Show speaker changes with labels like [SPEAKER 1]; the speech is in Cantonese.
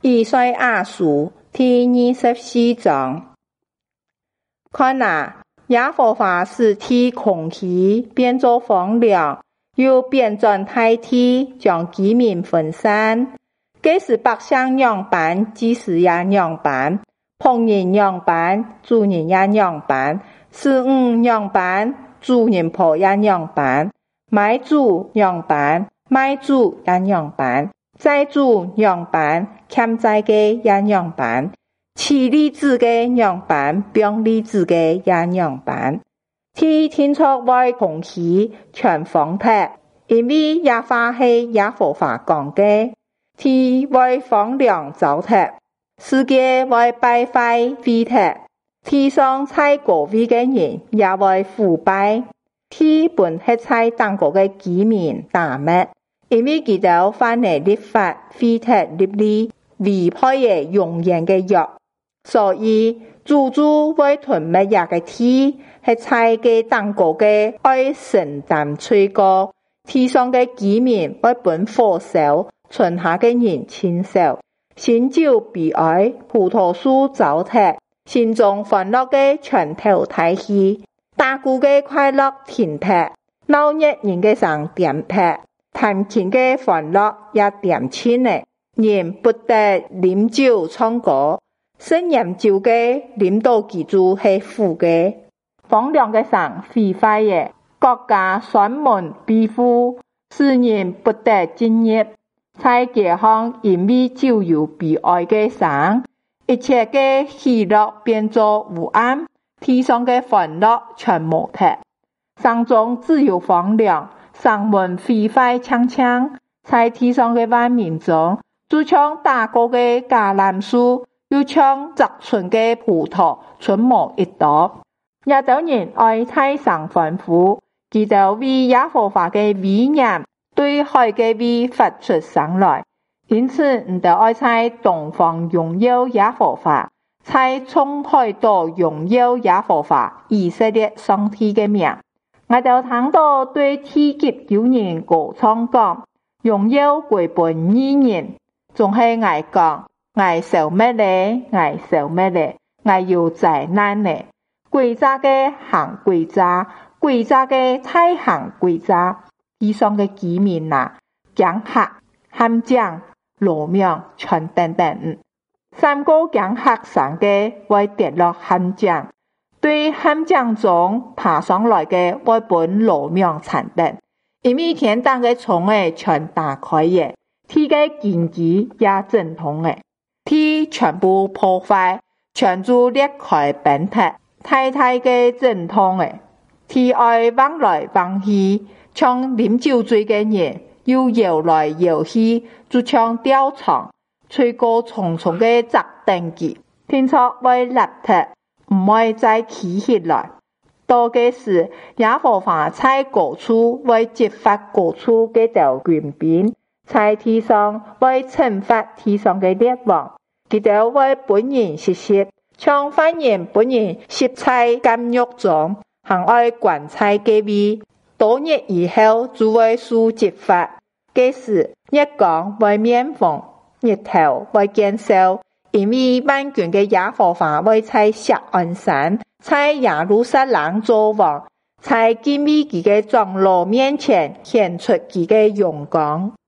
[SPEAKER 1] 以賽亞書第24章。看哪，耶和華使地空虛，變作荒涼，又變轉大地，將居民分散。既是百姓樣板，祭司也樣板，僕人樣板，主人也樣板，使女樣板，主人婆也樣板，買主樣板，賣主也樣板，債主樣板，欠債嘅也樣板，妻離子嘅樣板，병離子嘅也樣板。天天出外空虛，全荒僻，因為耶和華係耶和華講嘅。天會荒涼糟蹋，世界會敗壞毀滅，天上在高位嘅人也會腐敗。天本係在當國嘅居民打滅，因為佢哋犯了律法，毀滅律例，違背了永遠嘅約，所以主會吞滅一個天，係在嘅當國嘅愛承擔罪過，天上嘅居民會本火燒。春夏嘅人親手，新酒悲哀，葡萄樹糟蹋，心中歡樂嘅全頭大喜，大鼓嘅快樂停劈，鬧熱人嘅聲點劈，彈琴嘅歡樂也點清呢。人不得飲酒唱歌，生飲酒嘅飲到記住係苦嘅，荒涼嘅聲毀壞嘅，國家專門庇護，使人不得進入。在街上因為酒有悲哀嘅聲，一切嘅喜樂變作烏暗，天上嘅歡樂全無體，山中只有荒涼，山門毀壞蒼蒼，在天上嘅萬民中，就像打過嘅橄欖樹，又像摘春嘅葡萄，春無一朵。亞洲人愛在上歡呼，佢哋為耶和華嘅威嚴對海嘅威發出聲來，因此唔得愛在東方榮耀耶和華，在衝海島榮耀耶和華以色列上帝嘅名。我哋聽到對天級有人歌唱講，榮耀歸本義人，仲係我講，我受咩咧？我受咩咧？我有災難咧！詭詐嘅行詭詐，詭詐嘅太行詭詐。地上嘅居民啊，江客、陷阱、羅命全等等，三個江客上嘅會跌落陷阱，對陷阱中爬上來嘅會本羅命殘等，因為天當嘅窗誒全打開嘅，天嘅根基也正統嘅，天全部破壞，全部裂開崩塌，太太嘅正統誒，天愛往來往去。像飲酒醉嘅人，又搖來搖去，就像吊床，吹過重重嘅砸凳機，聽說會立體，唔會再起起來。到嘅時，耶和華在高處會擊發高處嘅條權柄，在地上會懲罰地上嘅列王，佢哋會本人實施，像犯人本人攝在監獄中，行愛關在嘅位。多日以後就會受擊罰，這時日光會面風，日頭會減少，因為萬軍嘅耶和華會在錫安山，在耶路撒冷作王，在敬畏佢嘅長老面前顯出佢嘅榮光。